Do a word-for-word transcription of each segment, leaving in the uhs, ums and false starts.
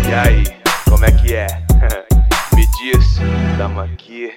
E aí, como é que é? Me diz, tamo aqui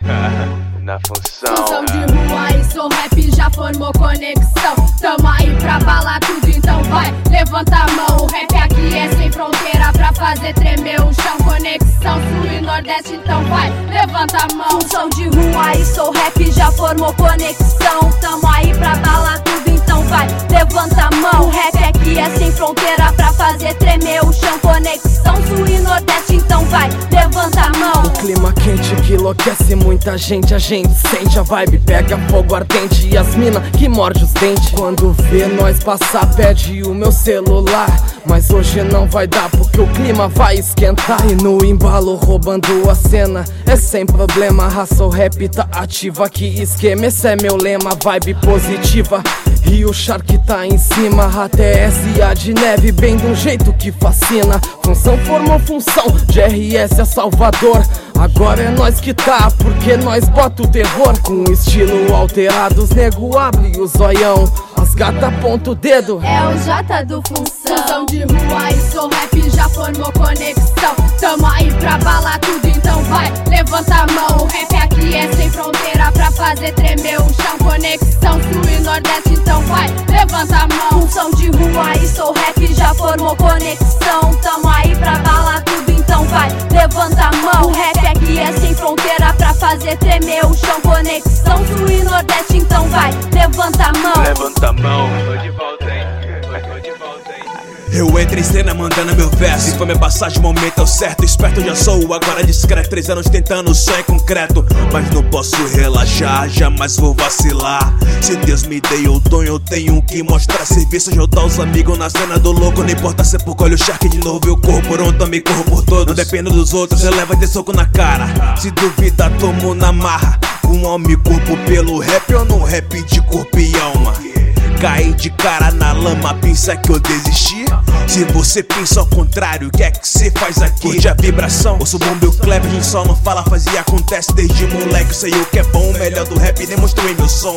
na função. Função de rua e sou rap, já formou conexão. Tamo aí pra balar tudo, então vai, levanta a mão. O rap aqui é sem fronteira pra fazer tremer o chão. Conexão sul e nordeste, então vai, levanta a mão. Função de rua e sou rap, já formou conexão. Tamo aí pra balar tudo, então vai, levanta a mão. O rap aqui é sem fronteira pra fazer tremer o chão. Conexão sul e nordeste, então vai, levanta a mão. O clima quente que enlouquece muita gente, a gente sente a vibe, pega fogo ardente e as mina que morde os dentes. Quando vê nós passar pede o meu celular, mas hoje não vai dar porque o clima vai esquentar. E no embalo roubando a cena é sem problema, raça o rap tá ativa aqui, esquema, esse é meu lema. Vibe positiva e o Shark tá em cima, A T S A de neve bem de um jeito que fascina. Função formou função, de R S a Salvador. Agora é nós que tá, porque nós bota o terror. Com estilo alterado, os nego abre o zoião, as gata aponta o dedo. É o J do Função. Função de rua e sou rap, já formou conexão. Tamo aí pra balar tudo, então vai, levanta a mão. O rap aqui é sem fronteira pra fazer tremer o chão. Conexão sul e nordeste, então vai, levanta a mão. Função de rua e sou rap, já formou conexão. Tamo aí pra balar tudo, então vai, levanta a mão. O rap aqui é sem fronteira pra fazer tremer o chão. Conexão sul e nordeste, então vai, levanta a mão. Levanta a mão, tô de volta, hein? Tô de volta, hein? Eu entro em cena mandando meu verso, e foi minha passagem, o momento é o certo. Esperto já sou, agora discreto. Três anos tentando, o sonho é concreto. Mas não posso relaxar, jamais vou vacilar. Se Deus me deu o dom, eu tenho que mostrar serviço. Ajudar os amigos na cena do louco. Não importa se é pouco, olha o Shark de novo. Eu corro por um, também corro por todos. Não dependo dos outros, eu levo a ter soco na cara. Se duvida, tomo na marra. Com alma e corpo pelo rap ou no rap de corpo e alma. Caí de cara na lama, pensa que eu desisti? Se você pensa ao contrário, o que é que cê faz aqui? Curte a vibração, ouço o bombo e o clap, a gente só não fala, faz e acontece. Desde moleque, sei o que é bom, o melhor do rap, demonstrei meu som.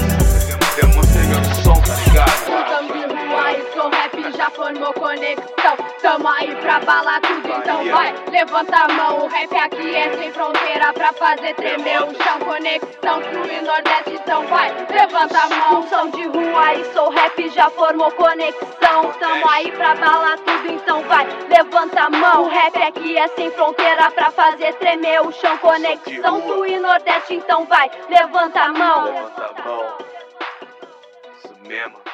Demonstrei meu som, tá ligado? Função de rua e sou rap, já formou conexão. Tamo aí pra balar tudo, então vai, levanta a mão. O rap aqui é sem fronteira pra fazer tremer o chão. Conexão sul e nordeste, então vai, levanta a mão. Função de rua e sou rap, já formou conexão. Tamo aí pra balar tudo, então vai, levanta a mão. O rap aqui é sem fronteira pra fazer tremer o chão. Conexão sul e nordeste, então vai, levanta a mão. Levanta a mão. Isso mesmo.